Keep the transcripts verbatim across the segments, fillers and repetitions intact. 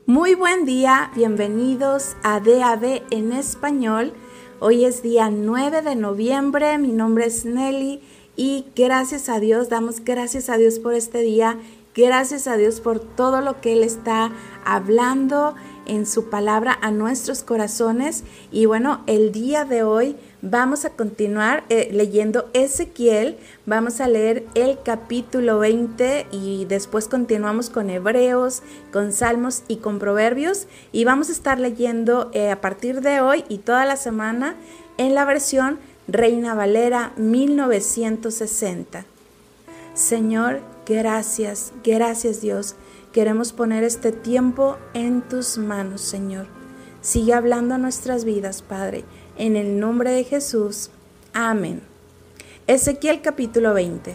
Muy buen día, bienvenidos a D A B en español. Hoy es día nueve de noviembre, mi nombre es Nelly y gracias a Dios, damos gracias a Dios por este día, gracias a Dios por todo lo que Él está hablando en su palabra a nuestros corazones. Y bueno, el día de hoy vamos a continuar eh, leyendo Ezequiel, vamos a leer el capítulo veinte y después continuamos con Hebreos, con Salmos y con Proverbios, y vamos a estar leyendo eh, a partir de hoy y toda la semana en la versión Reina Valera mil novecientos sesenta. Señor, gracias, gracias Dios. Queremos poner este tiempo en tus manos, Señor. Sigue hablando a nuestras vidas, Padre, en el nombre de Jesús. Amén. Ezequiel capítulo veinte.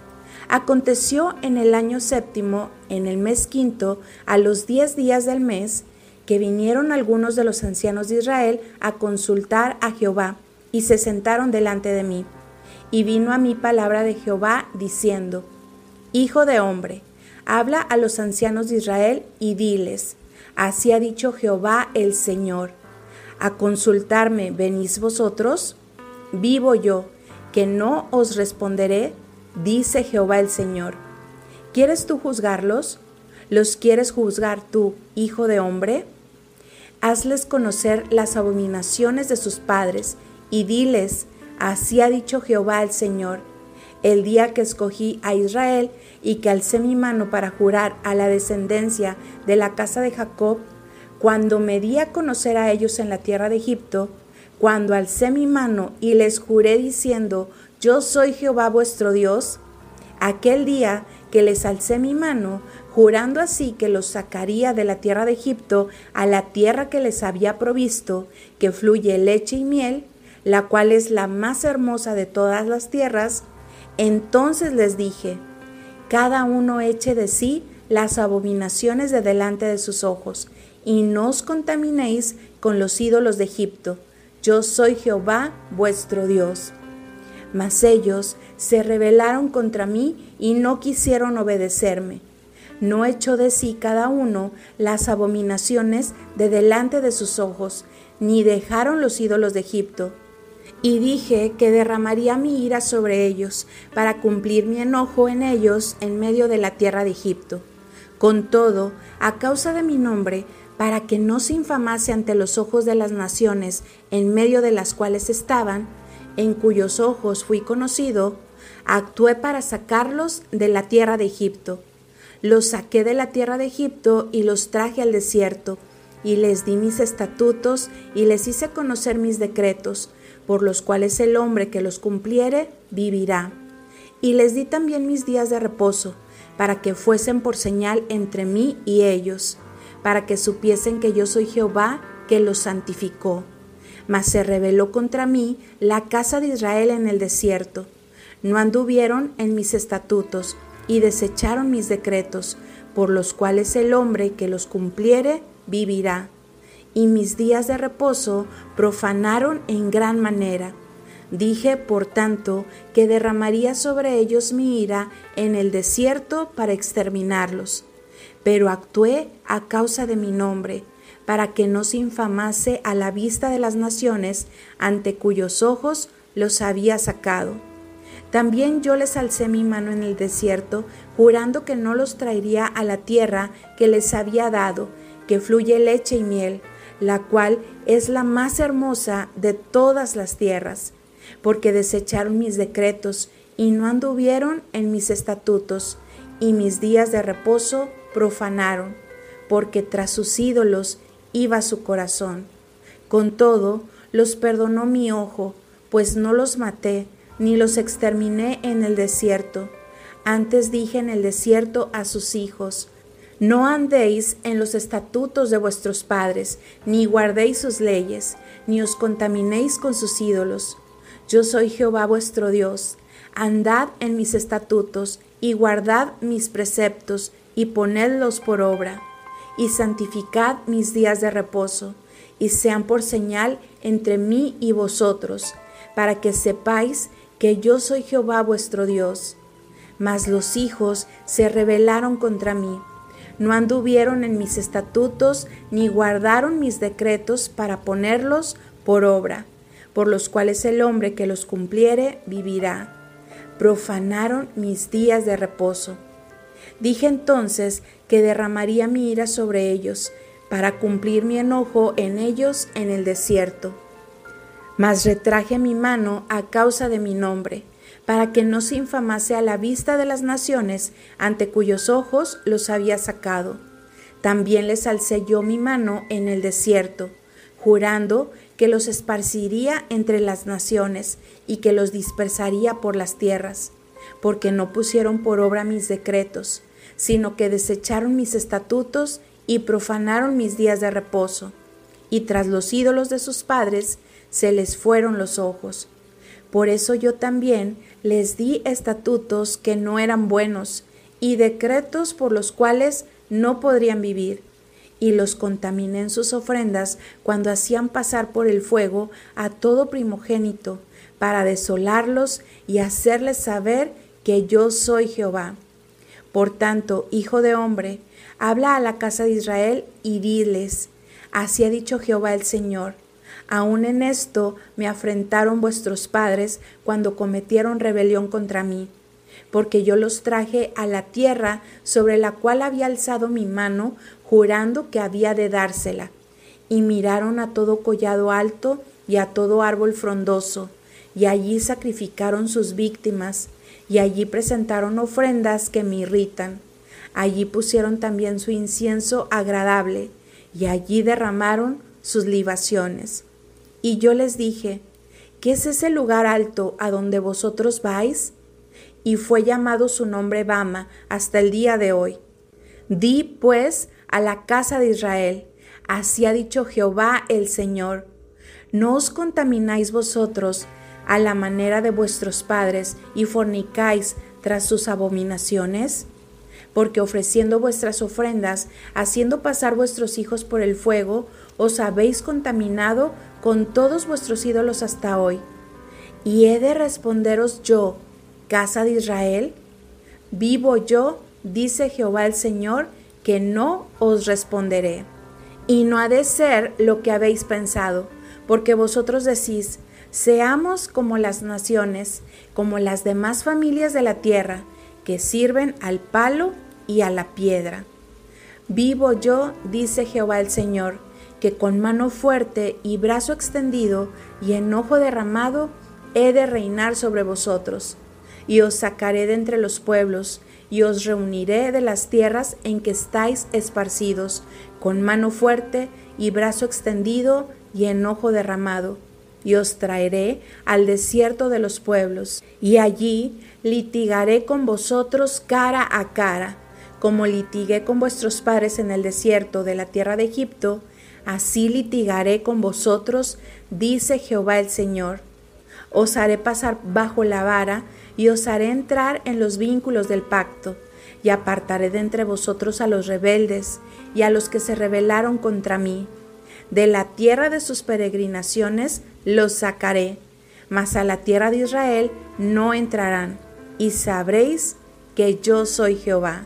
Aconteció en el año séptimo, en el mes quinto, a los diez días del mes, que vinieron algunos de los ancianos de Israel a consultar a Jehová, y se sentaron delante de mí. Y vino a mí palabra de Jehová, diciendo: Hijo de hombre, habla a los ancianos de Israel y diles: Así ha dicho Jehová el Señor. ¿A consultarme venís vosotros? Vivo yo, que no os responderé, dice Jehová el Señor. ¿Quieres tú juzgarlos? ¿Los quieres juzgar tú, hijo de hombre? Hazles conocer las abominaciones de sus padres, y diles: Así ha dicho Jehová el Señor. El día que escogí a Israel y que alcé mi mano para jurar a la descendencia de la casa de Jacob, cuando me di a conocer a ellos en la tierra de Egipto, cuando alcé mi mano y les juré diciendo: Yo soy Jehová vuestro Dios, aquel día que les alcé mi mano, jurando así que los sacaría de la tierra de Egipto a la tierra que les había provisto, que fluye leche y miel, la cual es la más hermosa de todas las tierras, entonces les dije: cada uno eche de sí las abominaciones de delante de sus ojos, y no os contaminéis con los ídolos de Egipto. Yo soy Jehová vuestro Dios. Mas ellos se rebelaron contra mí y no quisieron obedecerme. No echó de sí cada uno las abominaciones de delante de sus ojos, ni dejaron los ídolos de Egipto. Y dije que derramaría mi ira sobre ellos, para cumplir mi enojo en ellos en medio de la tierra de Egipto. Con todo, a causa de mi nombre, para que no se infamase ante los ojos de las naciones en medio de las cuales estaban, en cuyos ojos fui conocido, actué para sacarlos de la tierra de Egipto. Los saqué de la tierra de Egipto y los traje al desierto, y les di mis estatutos y les hice conocer mis decretos, por los cuales el hombre que los cumpliere vivirá. Y les di también mis días de reposo, para que fuesen por señal entre mí y ellos, para que supiesen que yo soy Jehová, que los santificó. Mas se rebeló contra mí la casa de Israel en el desierto. No anduvieron en mis estatutos, y desecharon mis decretos, por los cuales el hombre que los cumpliere vivirá. Y mis días de reposo profanaron en gran manera. Dije, por tanto, que derramaría sobre ellos mi ira en el desierto para exterminarlos. Pero actué a causa de mi nombre, para que no se infamase a la vista de las naciones ante cuyos ojos los había sacado. También yo les alcé mi mano en el desierto, jurando que no los traería a la tierra que les había dado, que fluye leche y miel, la cual es la más hermosa de todas las tierras, porque desecharon mis decretos y no anduvieron en mis estatutos, y mis días de reposo profanaron, porque tras sus ídolos iba su corazón. Con todo, los perdonó mi ojo, pues no los maté, ni los exterminé en el desierto. Antes dije en el desierto a sus hijos: no andéis en los estatutos de vuestros padres, ni guardéis sus leyes, ni os contaminéis con sus ídolos. Yo soy Jehová vuestro Dios. Andad en mis estatutos, y guardad mis preceptos, y ponedlos por obra. Y santificad mis días de reposo, y sean por señal entre mí y vosotros, para que sepáis que yo soy Jehová vuestro Dios. Mas los hijos se rebelaron contra mí. no anduvieron en mis estatutos, ni guardaron mis decretos para ponerlos por obra, por los cuales el hombre que los cumpliere vivirá. Profanaron mis días de reposo. Dije entonces que derramaría mi ira sobre ellos, para cumplir mi enojo en ellos en el desierto. Mas retraje mi mano a causa de mi nombre, para que no se infamase a la vista de las naciones ante cuyos ojos los había sacado. También les alcé yo mi mano en el desierto, jurando que los esparciría entre las naciones y que los dispersaría por las tierras, porque no pusieron por obra mis decretos, sino que desecharon mis estatutos y profanaron mis días de reposo, y tras los ídolos de sus padres se les fueron los ojos. Por eso yo también les di estatutos que no eran buenos, y decretos por los cuales no podrían vivir, y los contaminé en sus ofrendas cuando hacían pasar por el fuego a todo primogénito, para desolarlos y hacerles saber que yo soy Jehová. Por tanto, hijo de hombre, habla a la casa de Israel y diles: así ha dicho Jehová el Señor. Aún en esto me afrentaron vuestros padres cuando cometieron rebelión contra mí, porque yo los traje a la tierra sobre la cual había alzado mi mano, jurando que había de dársela. Y miraron a todo collado alto y a todo árbol frondoso, y allí sacrificaron sus víctimas, y allí presentaron ofrendas que me irritan. Allí pusieron también su incienso agradable, y allí derramaron sus libaciones. Y yo les dije: ¿qué es ese lugar alto a donde vosotros vais? Y fue llamado su nombre Bama hasta el día de hoy. Di pues a la casa de Israel: así ha dicho Jehová el Señor. ¿No os contamináis vosotros a la manera de vuestros padres y fornicáis tras sus abominaciones? Porque ofreciendo vuestras ofrendas, haciendo pasar vuestros hijos por el fuego, os habéis contaminado con todos vuestros ídolos hasta hoy. ¿Y he de responderos yo, casa de Israel? Vivo yo, dice Jehová el Señor, que no os responderé. Y no ha de ser lo que habéis pensado, porque vosotros decís: seamos como las naciones, como las demás familias de la tierra, que sirven al palo y a la piedra. Vivo yo, dice Jehová el Señor, que con mano fuerte y brazo extendido y enojo derramado he de reinar sobre vosotros, y os sacaré de entre los pueblos, y os reuniré de las tierras en que estáis esparcidos, con mano fuerte y brazo extendido y enojo derramado, y os traeré al desierto de los pueblos, y allí litigaré con vosotros cara a cara, como litigué con vuestros padres en el desierto de la tierra de Egipto, así litigaré con vosotros, dice Jehová el Señor. Os haré pasar bajo la vara, y os haré entrar en los vínculos del pacto, y apartaré de entre vosotros a los rebeldes, y a los que se rebelaron contra mí. De la tierra de sus peregrinaciones los sacaré, mas a la tierra de Israel no entrarán, y sabréis que yo soy Jehová.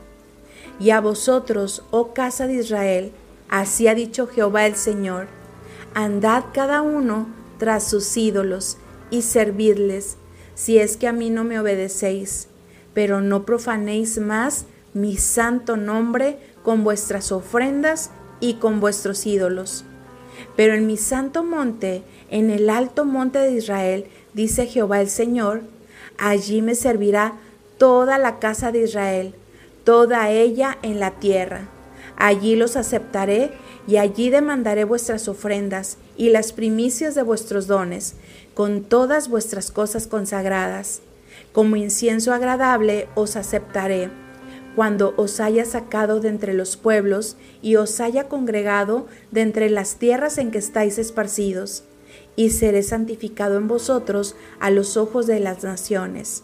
Y a vosotros, oh casa de Israel, así ha dicho Jehová el Señor: andad cada uno tras sus ídolos, y servidles, si es que a mí no me obedecéis, pero no profanéis más mi santo nombre con vuestras ofrendas y con vuestros ídolos. Pero en mi santo monte, en el alto monte de Israel, dice Jehová el Señor, allí me servirá toda la casa de Israel, toda ella en la tierra. Allí los aceptaré, y allí demandaré vuestras ofrendas y las primicias de vuestros dones, con todas vuestras cosas consagradas. Como incienso agradable os aceptaré, cuando os haya sacado de entre los pueblos y os haya congregado de entre las tierras en que estáis esparcidos, y seré santificado en vosotros a los ojos de las naciones.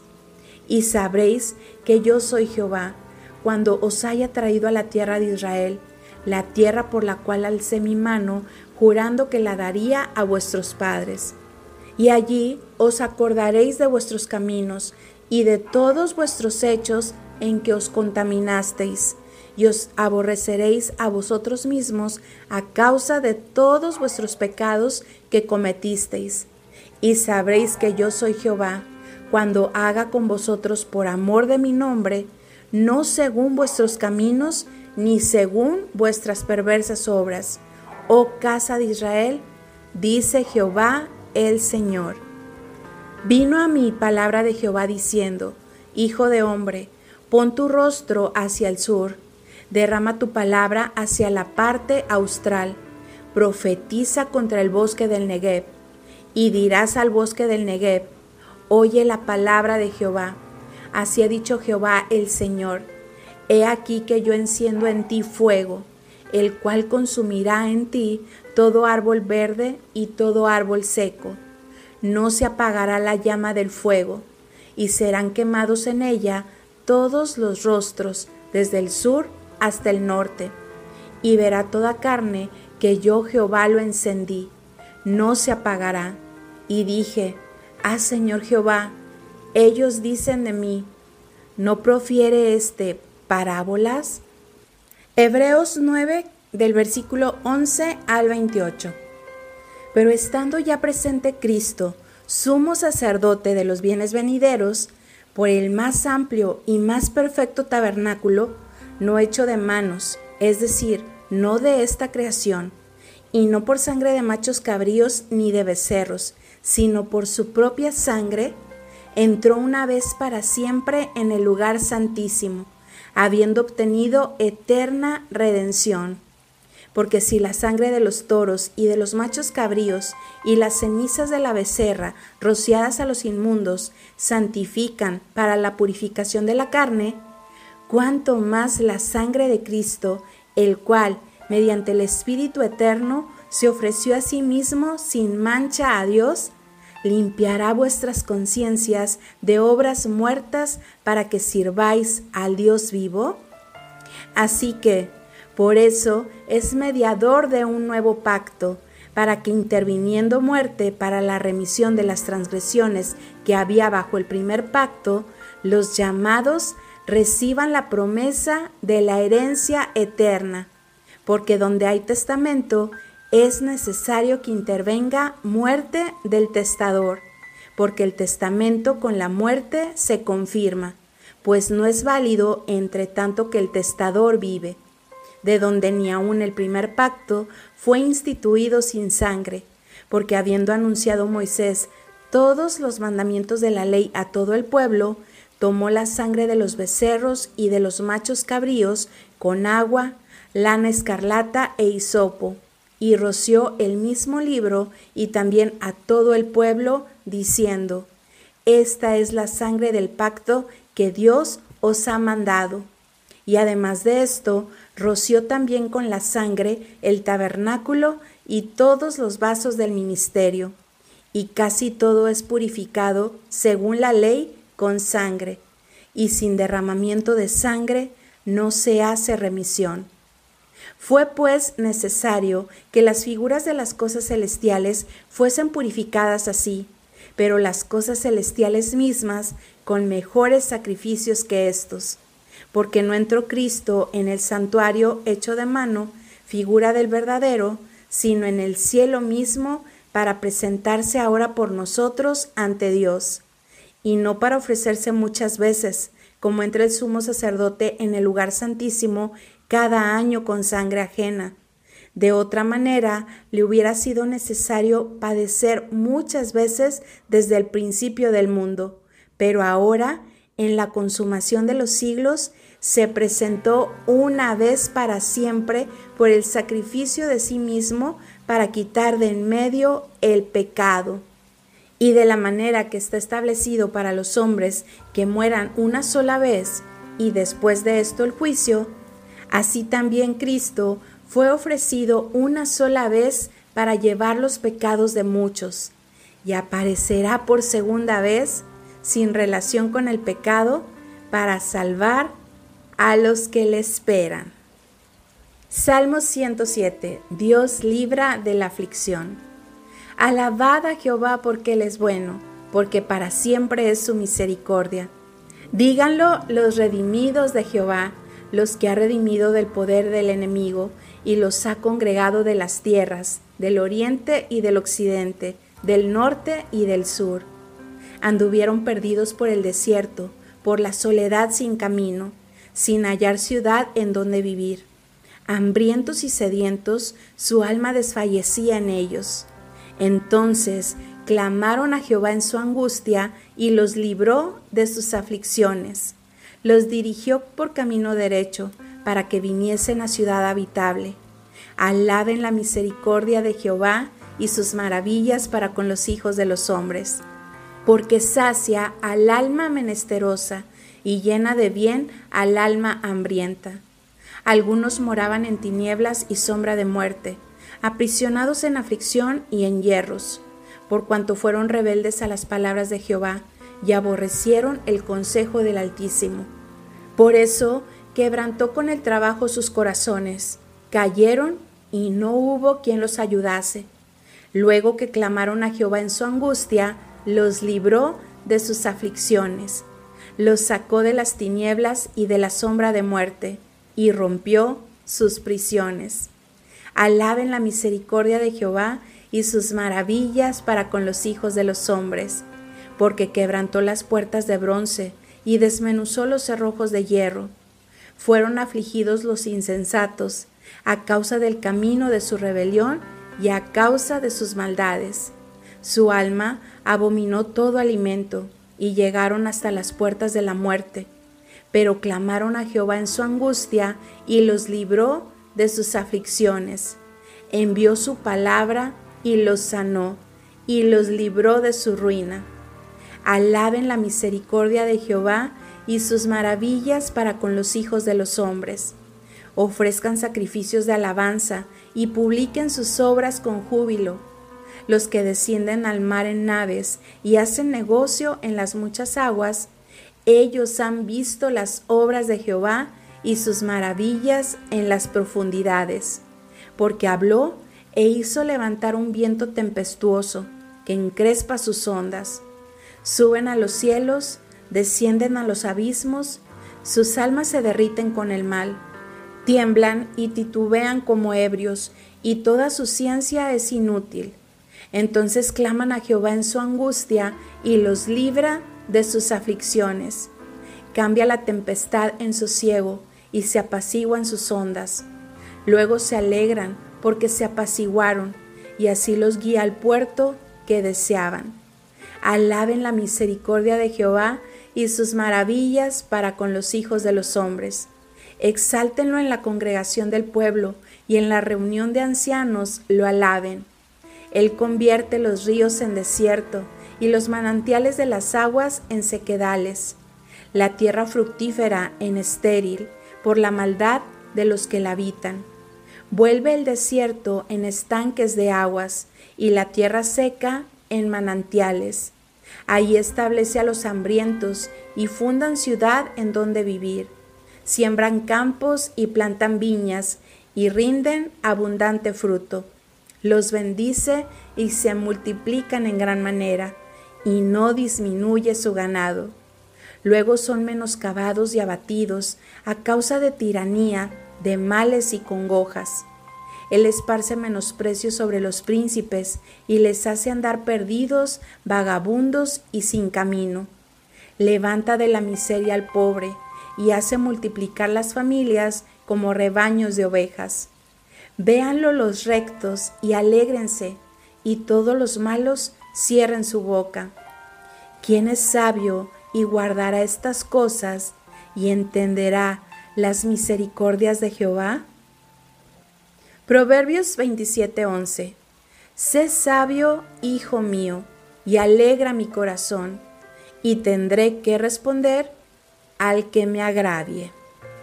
Y sabréis que yo soy Jehová, cuando os haya traído a la tierra de Israel, la tierra por la cual alcé mi mano, jurando que la daría a vuestros padres. Y allí os acordaréis de vuestros caminos y de todos vuestros hechos en que os contaminasteis, y os aborreceréis a vosotros mismos a causa de todos vuestros pecados que cometisteis. Y sabréis que yo soy Jehová, cuando haga con vosotros por amor de mi nombre, no según vuestros caminos, ni según vuestras perversas obras. Oh casa de Israel, dice Jehová el Señor. Vino a mí palabra de Jehová diciendo: Hijo de hombre, pon tu rostro hacia el sur, derrama tu palabra hacia la parte austral, profetiza contra el bosque del Negev, y dirás al bosque del Negev: oye la palabra de Jehová. Así ha dicho Jehová el Señor: he aquí que yo enciendo en ti fuego, el cual consumirá en ti todo árbol verde y todo árbol seco. No se apagará la llama del fuego, y serán quemados en ella todos los rostros, desde el sur hasta el norte. Y verá toda carne que yo Jehová lo encendí, no se apagará. Y dije: ah, Señor Jehová, ellos dicen de mí: ¿no profiere este parábolas? Hebreos nueve, del versículo once al veintiocho. Pero estando ya presente Cristo, sumo sacerdote de los bienes venideros, por el más amplio y más perfecto tabernáculo, no hecho de manos, es decir, no de esta creación, y no por sangre de machos cabríos ni de becerros, sino por su propia sangre, entró una vez para siempre en el lugar santísimo, habiendo obtenido eterna redención. Porque si la sangre de los toros y de los machos cabríos y las cenizas de la becerra rociadas a los inmundos santifican para la purificación de la carne, cuánto más la sangre de Cristo, el cual, mediante el Espíritu eterno, se ofreció a sí mismo sin mancha a Dios, limpiará vuestras conciencias de obras muertas para que sirváis al Dios vivo. Así que, por eso, es mediador de un nuevo pacto, para que interviniendo muerte para la remisión de las transgresiones que había bajo el primer pacto, los llamados reciban la promesa de la herencia eterna, porque donde hay testamento, es necesario que intervenga muerte del testador, porque el testamento con la muerte se confirma, pues no es válido entre tanto que el testador vive, de donde ni aun el primer pacto fue instituido sin sangre, porque habiendo anunciado Moisés todos los mandamientos de la ley a todo el pueblo, tomó la sangre de los becerros y de los machos cabríos con agua, lana escarlata e hisopo, y roció el mismo libro y también a todo el pueblo, diciendo: esta es la sangre del pacto que Dios os ha mandado. Y además de esto, roció también con la sangre el tabernáculo y todos los vasos del ministerio. Y casi todo es purificado, según la ley, con sangre. Y sin derramamiento de sangre no se hace remisión. Fue pues necesario que las figuras de las cosas celestiales fuesen purificadas así, pero las cosas celestiales mismas con mejores sacrificios que éstos. Porque no entró Cristo en el santuario hecho de mano, figura del verdadero, sino en el cielo mismo, para presentarse ahora por nosotros ante Dios, y no para ofrecerse muchas veces, como entra el sumo sacerdote en el lugar santísimo cada año con sangre ajena. De otra manera, le hubiera sido necesario padecer muchas veces desde el principio del mundo, pero ahora, en la consumación de los siglos, se presentó una vez para siempre por el sacrificio de sí mismo para quitar de en medio el pecado. Y de la manera que está establecido para los hombres que mueran una sola vez y después de esto el juicio, así también Cristo fue ofrecido una sola vez para llevar los pecados de muchos, y aparecerá por segunda vez sin relación con el pecado, para salvar a los que le esperan. Salmo ciento siete. Dios libra de la aflicción. Alabad a Jehová porque Él es bueno, porque para siempre es su misericordia. Díganlo los redimidos de Jehová, los que ha redimido del poder del enemigo y los ha congregado de las tierras, del oriente y del occidente, del norte y del sur. Anduvieron perdidos por el desierto, por la soledad sin camino, sin hallar ciudad en donde vivir. Hambrientos y sedientos, su alma desfallecía en ellos. Entonces clamaron a Jehová en su angustia y los libró de sus aflicciones. Los dirigió por camino derecho para que viniesen a ciudad habitable. Alaben la misericordia de Jehová y sus maravillas para con los hijos de los hombres. Porque sacia al alma menesterosa y llena de bien al alma hambrienta. Algunos moraban en tinieblas y sombra de muerte, aprisionados en aflicción y en hierros, por cuanto fueron rebeldes a las palabras de Jehová y aborrecieron el consejo del Altísimo. Por eso quebrantó con el trabajo sus corazones, cayeron y no hubo quien los ayudase. Luego que clamaron a Jehová en su angustia, los libró de sus aflicciones, los sacó de las tinieblas y de la sombra de muerte, y rompió sus prisiones. Alaben la misericordia de Jehová y sus maravillas para con los hijos de los hombres, porque quebrantó las puertas de bronce y desmenuzó los cerrojos de hierro. Fueron afligidos los insensatos a causa del camino de su rebelión y a causa de sus maldades. Su alma abominó todo alimento y llegaron hasta las puertas de la muerte. Pero clamaron a Jehová en su angustia y los libró de sus aflicciones. Envió su palabra y los sanó y los libró de su ruina. Alaben la misericordia de Jehová y sus maravillas para con los hijos de los hombres. Ofrezcan sacrificios de alabanza y publiquen sus obras con júbilo. Los que descienden al mar en naves y hacen negocio en las muchas aguas, ellos han visto las obras de Jehová y sus maravillas en las profundidades, porque habló e hizo levantar un viento tempestuoso que encrespa sus ondas. Suben a los cielos, descienden a los abismos, sus almas se derriten con el mal, tiemblan y titubean como ebrios, y toda su ciencia es inútil. Entonces claman a Jehová en su angustia y los libra de sus aflicciones. Cambia la tempestad en sosiego y se apaciguan sus ondas. Luego se alegran porque se apaciguaron y así los guía al puerto que deseaban. Alaben la misericordia de Jehová y sus maravillas para con los hijos de los hombres. Exáltenlo en la congregación del pueblo y en la reunión de ancianos lo alaben. Él convierte los ríos en desierto y los manantiales de las aguas en sequedales, la tierra fructífera en estéril por la maldad de los que la habitan. Vuelve el desierto en estanques de aguas y la tierra seca en manantiales. Ahí establece a los hambrientos y fundan ciudad en donde vivir. Siembran campos y plantan viñas y rinden abundante fruto. Los bendice y se multiplican en gran manera, y no disminuye su ganado. Luego son menoscabados y abatidos a causa de tiranía, de males y congojas. Él esparce menosprecio sobre los príncipes y les hace andar perdidos, vagabundos y sin camino. Levanta de la miseria al pobre y hace multiplicar las familias como rebaños de ovejas. Véanlo los rectos y alégrense, y todos los malos cierren su boca. ¿Quién es sabio y guardará estas cosas y entenderá las misericordias de Jehová? Proverbios veintisiete once. Sé sabio, hijo mío, y alegra mi corazón, y tendré que responder al que me agravie.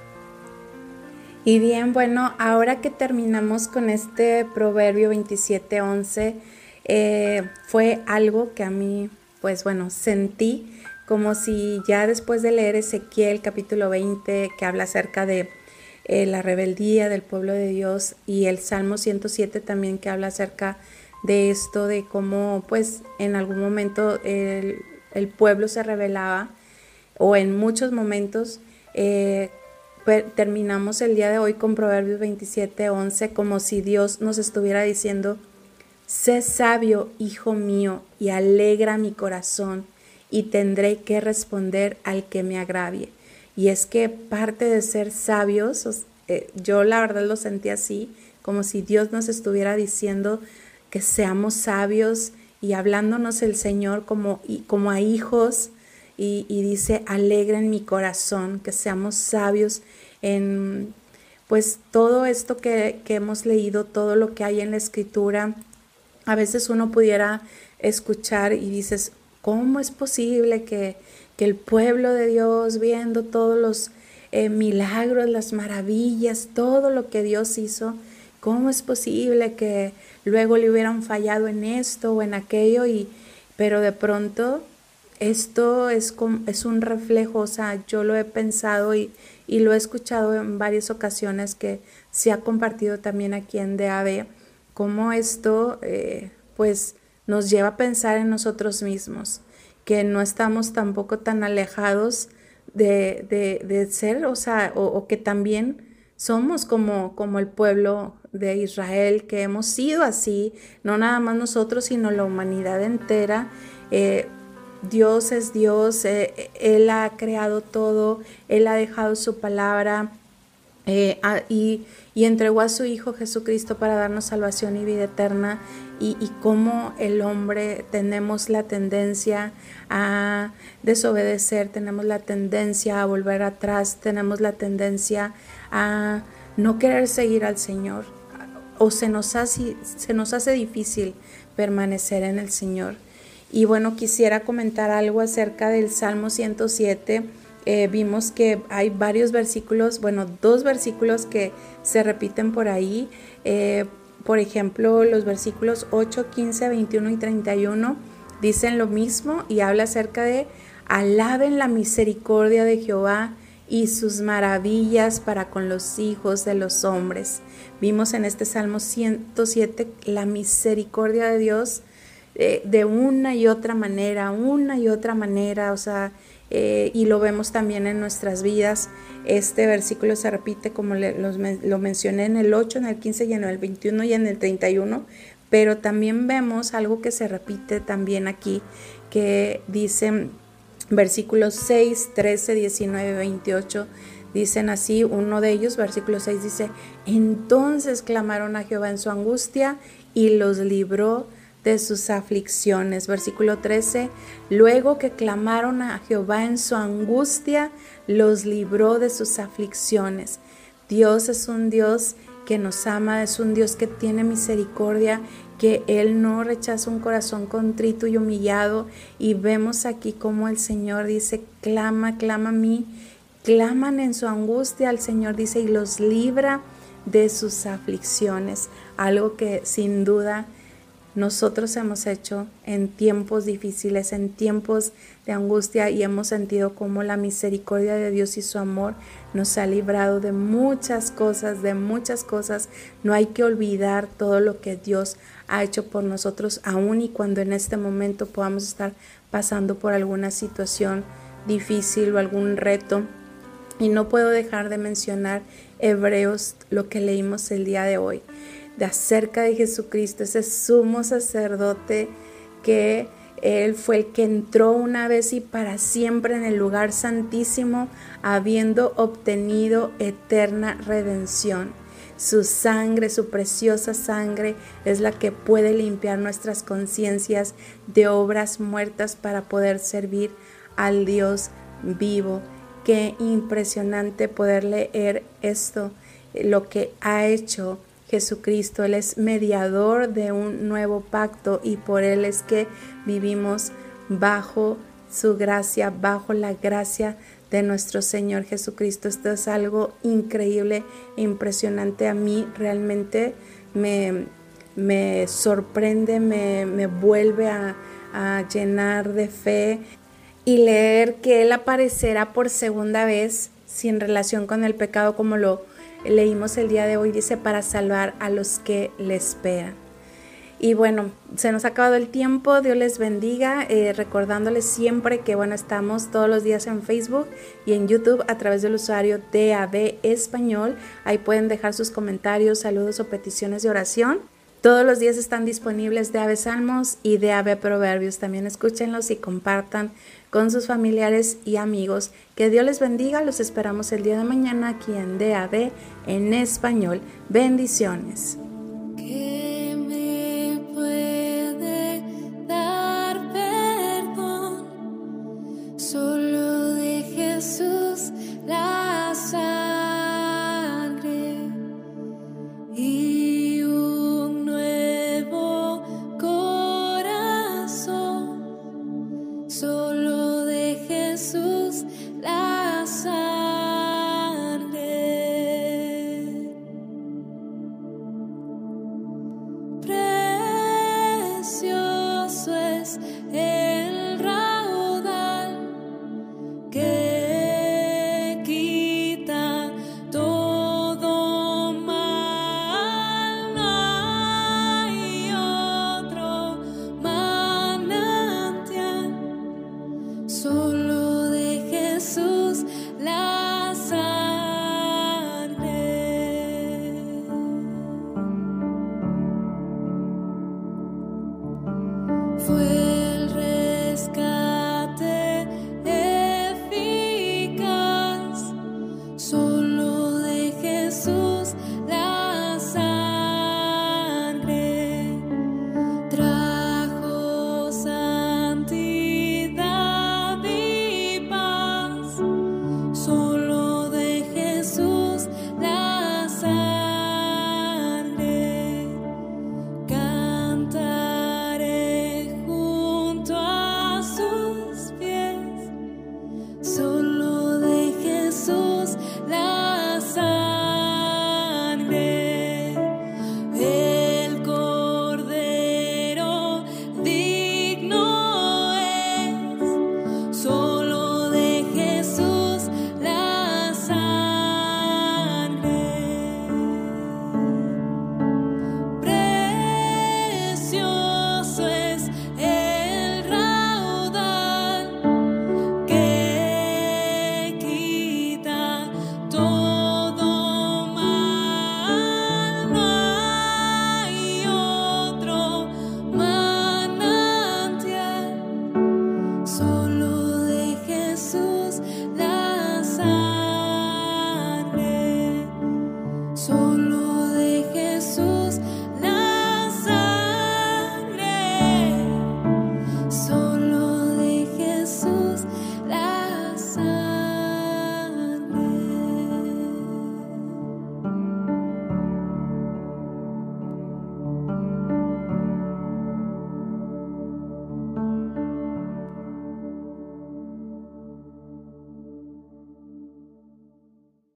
Y bien, bueno, ahora que terminamos con este Proverbio veintisiete once, eh, fue algo que a mí, pues bueno, sentí como si ya después de leer Ezequiel capítulo veinte, que habla acerca de eh, la rebeldía del pueblo de Dios, y el Salmo ciento siete también, que habla acerca de esto, de cómo pues en algún momento el, el pueblo se rebelaba, o en muchos momentos, eh, terminamos el día de hoy con Proverbios veintisiete once, como si Dios nos estuviera diciendo: sé sabio, hijo mío, y alegra mi corazón, y tendré que responder al que me agravie. Y es que parte de ser sabios, eh, yo la verdad lo sentí así, como si Dios nos estuviera diciendo que seamos sabios y hablándonos el Señor como, como a hijos, y, y dice: alegren mi corazón, que seamos sabios en pues todo esto que, que hemos leído, todo lo que hay en la Escritura. A veces uno pudiera escuchar y dices: ¿cómo es posible que, que el pueblo de Dios, viendo todos los eh, milagros, las maravillas, todo lo que Dios hizo, cómo es posible que luego le hubieran fallado en esto o en aquello? Y, pero de pronto esto es, como, es un reflejo, o sea, yo lo he pensado y, y lo he escuchado en varias ocasiones, que se ha compartido también aquí en D A B, cómo esto eh, pues nos lleva a pensar en nosotros mismos, que no estamos tampoco tan alejados de, de, de ser, o sea, o, o que también somos como, como el pueblo de Israel, que hemos sido así, no nada más nosotros, sino la humanidad entera. Eh, Dios es Dios, eh, Él ha creado todo, Él ha dejado su palabra, Eh, a, y, y entregó a su Hijo Jesucristo para darnos salvación y vida eterna, y, y cómo el hombre tenemos la tendencia a desobedecer, tenemos la tendencia a volver atrás, tenemos la tendencia a no querer seguir al Señor, o se nos hace, se nos hace difícil permanecer en el Señor. Y bueno, quisiera comentar algo acerca del Salmo ciento siete. Eh, vimos que hay varios versículos, bueno, dos versículos que se repiten por ahí. Eh, por ejemplo, los versículos ocho, quince, veintiuno y treinta y uno dicen lo mismo y habla acerca de: alaben la misericordia de Jehová y sus maravillas para con los hijos de los hombres. Vimos en este Salmo ciento siete la misericordia de Dios eh, de una y otra manera, una y otra manera, o sea, Eh, y lo vemos también en nuestras vidas. Este versículo se repite, como le, los, lo mencioné, en el ocho, en el quince y en el veintiuno y en el treinta y uno, pero también vemos algo que se repite también aquí, que dicen versículos seis, trece, diecinueve, veintiocho, dicen así. Uno de ellos, versículo seis, dice: entonces clamaron a Jehová en su angustia y los libró de sus aflicciones. Versículo trece, luego que clamaron a Jehová en su angustia, los libró de sus aflicciones. Dios es un Dios que nos ama, es un Dios que tiene misericordia, que Él no rechaza un corazón contrito y humillado. Y vemos aquí como el Señor dice: clama, clama a mí. Claman en su angustia al Señor, dice, y los libra de sus aflicciones. Algo que sin duda nosotros hemos hecho en tiempos difíciles, en tiempos de angustia, y hemos sentido como la misericordia de Dios y su amor nos ha librado de muchas cosas, de muchas cosas. No hay que olvidar todo lo que Dios ha hecho por nosotros, aun y cuando en este momento podamos estar pasando por alguna situación difícil o algún reto. Y no puedo dejar de mencionar Hebreos, lo que leímos el día de hoy, de acerca de Jesucristo, ese sumo sacerdote, que Él fue el que entró una vez y para siempre en el lugar santísimo, habiendo obtenido eterna redención. Su sangre, su preciosa sangre, es la que puede limpiar nuestras conciencias de obras muertas para poder servir al Dios vivo. Qué impresionante poder leer esto, lo que ha hecho Jesucristo. Él es mediador de un nuevo pacto, y por Él es que vivimos bajo su gracia, bajo la gracia de nuestro Señor Jesucristo. Esto es algo increíble e impresionante. A mí realmente me, me sorprende, me, me vuelve a, a llenar de fe, y leer que Él aparecerá por segunda vez sin relación con el pecado, como lo leímos el día de hoy, dice, para salvar a los que le esperan. Y bueno, se nos ha acabado el tiempo, Dios les bendiga, eh, recordándoles siempre que bueno, estamos todos los días en Facebook y en YouTube a través del usuario D A B Español. Ahí pueden dejar sus comentarios, saludos o peticiones de oración. Todos los días están disponibles D A B Salmos y D A B Proverbios. También escúchenlos y compartan con sus familiares y amigos. Que Dios les bendiga. Los esperamos el día de mañana aquí en D A B en español. Bendiciones.